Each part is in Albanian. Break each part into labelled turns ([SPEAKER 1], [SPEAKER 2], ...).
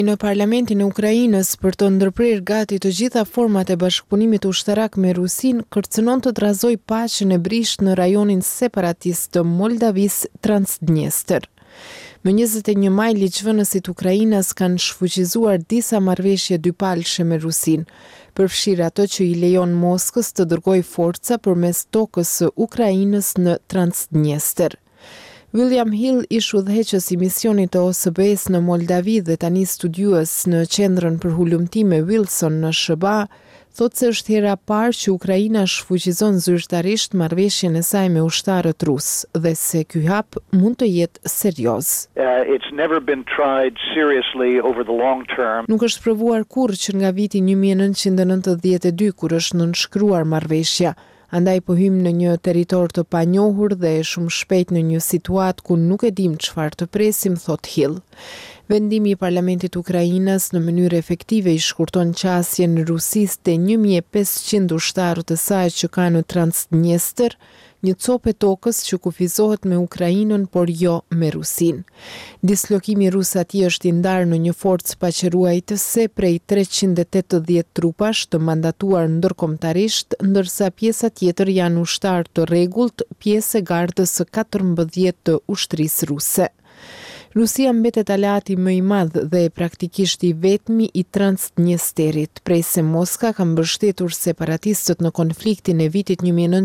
[SPEAKER 1] Në Parlamentin e Ukrainës për të ndërprer gati të gjitha format e bashkëpunimit ushtarak me Rusinë, kërcënon të drazoj paqen e brisht në rajonin separatist të Moldavis Transdniester. Më 21 maj, ligjvënësit Ukrainas kanë shfuqizuar disa marrëveshje dypalshe me Rusinë, përfshirë ato që i lejon Moskës të dërgojë forca përmes tokës së Ukrainës në Transdniester. William Hill, ish udhëheqës i misionit të OSBE-s në Moldavi dhe tani studiues në qendrën për hulumtime Wilson në SBA, thotë se është hera parë që Ukraina shfuqizon zyrtarisht marrëveshjen e saj me ushtarët rusë dhe se ky hap mund të jetë serioz.
[SPEAKER 2] It's never been tried seriously over the long term.
[SPEAKER 1] Nuk është provuar kurrë që nga viti 1992 kur është nënshkruar marrëveshja. Andaj po hym në një territor të panjohur dhe shumë shpejt në një situatë ku nuk e dim çfarë të presim, thot Hill. Vendimi i Parlamentit Ukrainas në mënyrë efektive i shkurton qasjen në Rusisë te 1500 ushtarët e saj që ka në Transdniester, një copë tokës që kufizohet me Ukrainën por jo me Rusinë. Dislokimi rus atje është i ndarë në një forcë paqëruajtëse prej 380 trupash të mandatuar ndërkombëtarisht, ndërsa pjesa tjetër janë ushtarë të rregullt, pjesë e gardës së 14 të ushtrisë ruse. Rusia mbetet aleati më i madh dhe praktikisht i vetmi i Transdniesterit, prej se Moska ka mbështetur separatistët në konfliktin e vitit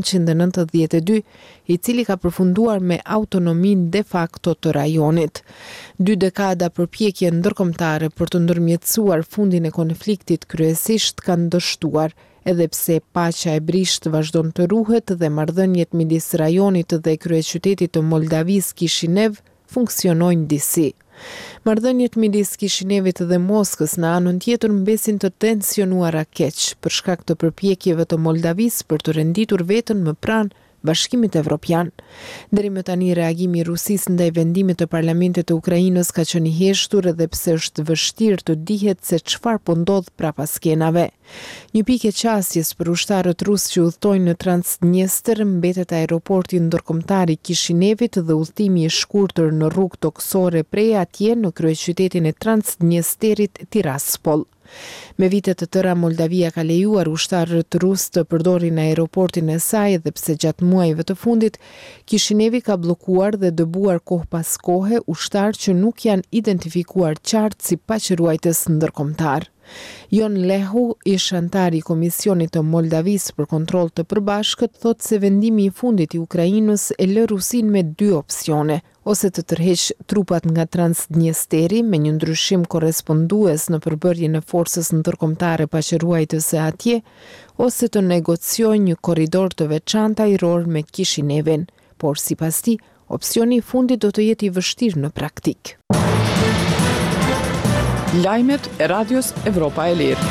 [SPEAKER 1] 1992, i cili ka përfunduar me autonominë de facto të rajonit. 2 dekada përpjekje ndërkombëtare për të ndërmjetësuar fundin e konfliktit kryesisht kanë dështuar, edhe pse paqja e brisht vazhdon të ruhet dhe marrëdhëniet midis rajonit dhe kryeqytetit të Moldavis Kishinev funksionojnë disi. Marrëdhëniet midis Kishinevit dhe Moskës në anën tjetër mbesin të tensionuara keq për shkak të përpjekjeve të Moldavis për të renditur veten më pranë Bashkimit Evropian. Deri më tani reagimi i Rusisë ndaj vendimit të Parlamentit të Ukrainës ka qenë i heshtur edhe pse është vështirë të dihet se çfarë po ndodh prapas skenave. Një pikë e qasjes për ushtarët rusë që udhtojnë në Transdniester mbetet aeroporti ndërkombëtar i Kishinevit dhe udhëtimi i shkurtër në rrugë toksore prej atje në kryeqytetin e Transdniesterit Tiraspol. Me vite të tëra Moldavia ka lejuar ushtarët rusë të përdorin aeroportin e saj dhe pse gjatë muajve të fundit Kishinevi ka bllokuar dhe dëbuar kohë pas kohe ushtarë që nuk janë identifikuar qartë si paqëruajtës ndërkombëtar. Jon Lehu, ish antar i Komisionit të Moldavis për kontroll të përbashkët, thotë se vendimi i fundit i Ukrainës e lë Rusinë me 2 opsione, ose të tërheq trupat nga Transdniesteri me një ndryshim korrespondues në përbërjen e forcës ndërkombëtare paqëruajtëse atje, ose të negociojë një korridor të veçantë ajror me Kishinevin, por sipas tij, opsioni i fundit do të jetë i vështirë në praktik.
[SPEAKER 3] Lajmet e Radios Evropa e Lirë.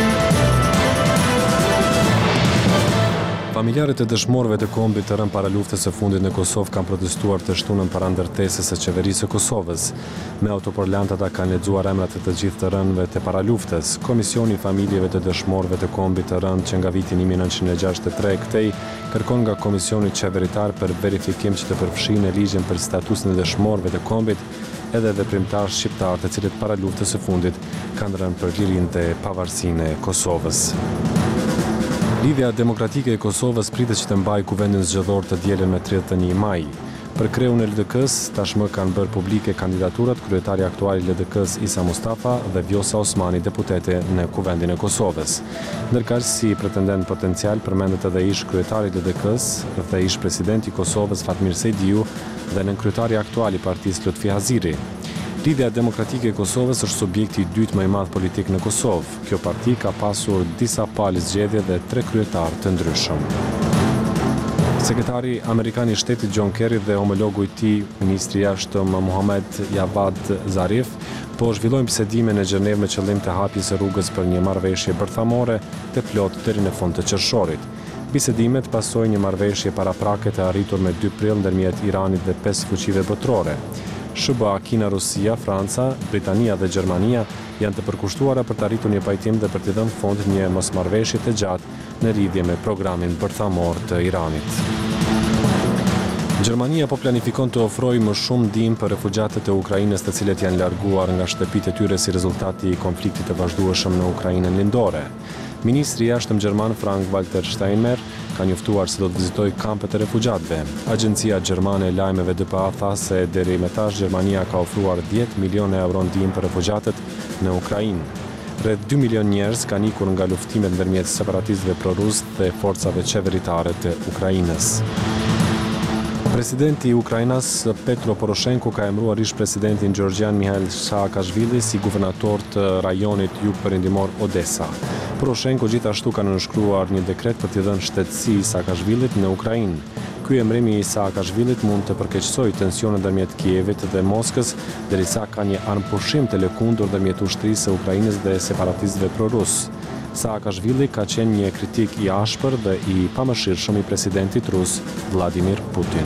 [SPEAKER 4] Familjarët e dëshmorëve të kombit të rënë para luftës së fundit në Kosovë kanë protestuar të shtunën para ndërtesës së qeverisë së Kosovës. Me autoporlant ata kanë lexuar emrat e të gjithë të rënëve të para luftës. Komisioni i familjeve të dëshmorëve të kombit të rënë që nga viti 1963 këtej kërkon nga Komisioni Qeveritar për verifikim që të përfshijë në ligjin për statusin e dëshmorëve të kombit edhe veprimtarë shqiptarë të cilët para luftës së fundit kanë rënë për lirinë dhe pavarësinë e Kosovës. Lidhja Demokratike e Kosovës pritet që të mbajë kuvendin zgjedhor të dielën me 31 maj. Për kreun e LDK-s tashmë kanë bërë publike kandidaturat kryetari aktual i LDK-s Isa Mustafa dhe Vjosa Osmani, deputete në kuvendin e Kosovës. Ndërkaq si pretendent potencial përmendet edhe ish kryetari i LDK-s dhe ish presidenti i Kosovës Fatmir Sejdiu dhe nënkryetari aktual i partisë Lutfi Haziri. Lidhja Demokratike e Kosovës është subjekti i dytë më i madh politik në Kosovë. Kjo parti ka pasur disa palë zgjedhje dhe 3 kryetarë të ndryshëm. Sekretari Amerikan i Shtetit John Kerry dhe homologu i tij, ministri i jashtëm Mohamed Javad Zarif, po zhvillojnë bisedime në Gjenev me qëllim të hapjes së rrugës për një marrëveshje bërthamore të plotë deri në fund të qershorit. Bisedimet pasojnë një marrëveshje paraprake të arritur me 2 prill ndërmjet Iranit dhe 5 fuqive botërore. SBA, Kina, Rusia, Franca, Britania dhe Gjermania janë të përkushtuara për të arritur një pajtim dhe për të dhënë fund një mosmarrëveshje të gjatë në lidhje me programin bërthamor të Iranit. Gjermania po planifikon të ofrojë më shumë ndihmë për refugjatët e Ukrainës të cilët janë larguar nga shtëpitë e tyre si rezultati i konfliktit të vazhdueshëm në Ukrainën lindore. Ministri i jashtëm gjerman Frank-Walter Steinmeier ka njoftuar se do të vizitojë kampet e refugjatëve. Agjencia gjermane e lajmeve DPA tha se deri më tash Gjermania ka ofruar 10 milionë euro ndihmë për refugjatët në Ukrainë. Rreth 2 milion njerëz kanë ikur nga luftimet ndërmjet separatistëve prorus dhe forcave qeveritare të Ukrainës. Presidenti i Ukrainas Petro Poroshenko ka emëruar ish-presidentin Georgian Mikhail Saakashvili si guvernator të rajonit jugperëndimor Odessa. Poroshenko gjithashtu ka nënshkruar një dekret për t'i dhënë shtetësi Saakashvilit në Ukrainë. Ky emërim i Saakashvilit mund të përkeqësojë tensionet ndërmjet Kievit dhe Moskës, derisa ka një armpushim të lëkundur ndërmjet ushtrisë së Ukrainës dhe separatistëve prorus. Saakashvili ka qenë një kritik i ashpër dhe i pamëshirshëm i presidentit rus Vladimir Putin.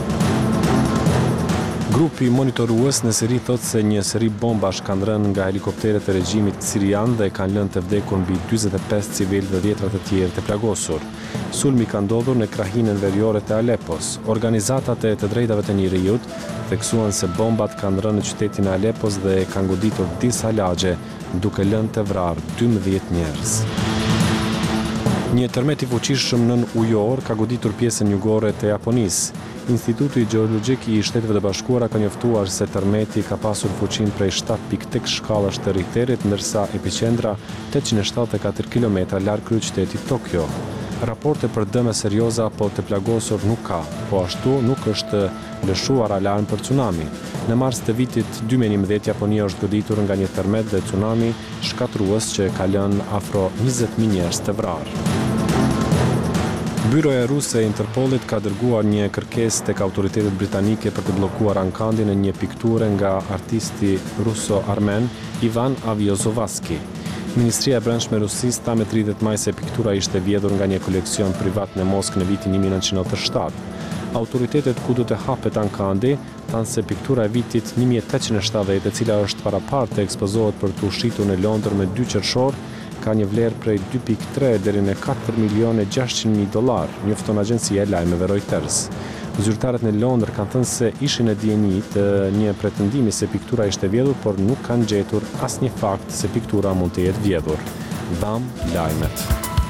[SPEAKER 4] Grupi monitorues në Siri thotë se një seri bombash kanë rënë nga helikopteret e regjimit sirian dhe kanë lënë të vdekur mbi 45 civil dhe dhjetëra të tjerë të plagosur. Sulmi ka ndodhur në krahinën veriore të Aleppos. Organizatat e të drejtave të njerëzit theksuan se bombat kanë rënë në qytetin e Aleppos dhe kanë goditur disa lagje, duke lënë të vrarë 12 njerëz. Një tërmet i fuqishëm nën ujor ka goditur pjesën jugore të Japonisë. Instituti Gjeologjik i Shteteve të Bashkuara ka njoftuar se tërmeti ka pasur fuqinë prej 7.8 shkallash të Richterit, ndërsa epiqendra 874 km larg kryeqytetit Tokyo. Raporte për dëme serioze apo të plagosur nuk ka, po ashtu nuk është lëshuar alarm për tsunami. Në mars të vitit 2011 Japonia është goditur nga një tërmet dhe tsunami shkatrues që ka lënë afro 20.000 njerëz të vrarë. Byroja ruse e Interpolit ka dërguar një kërkesë tek autoritetet britanike për të bllokuar ankandin e një pikture nga artisti ruso-armen Ivan Aviozovaski. Ministria e Brendshme e Rusisë tha me 30 maj se piktura ishte vjedhur nga një koleksion privat në Moskë në vitin 1997. Autoritetet ku do të hapet ankandi thanë se piktura e vitit 1870, e cila është paraparte të ekspozohet për të ushitur në Londër me 2 qershor, ka një vlerë prej 2.3 deri në 4.600.000 $, njofton agjencia e lajmeve Reuters. Zyrtarët në Londër kanë thënë se ishin e dijenit një pretendimi se piktura ishte vjedhur, por nuk kanë gjetur asnjë fakt se piktura mund të jetë vjedhur. Dham lajmet.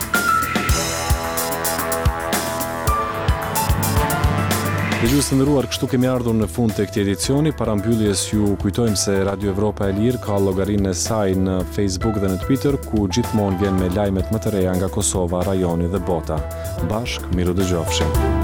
[SPEAKER 4] Dëgjues të nderuar, kështu kemi ardhur në fund të këtij edicioni. Para mbylljes ju kujtojmë se Radio Evropa e Lirë ka llogarinë e saj në Facebook dhe në Twitter, ku gjithmonë vjen me lajmet më të reja nga Kosova, rajoni dhe bota. Bashk, miru dëgjofshim.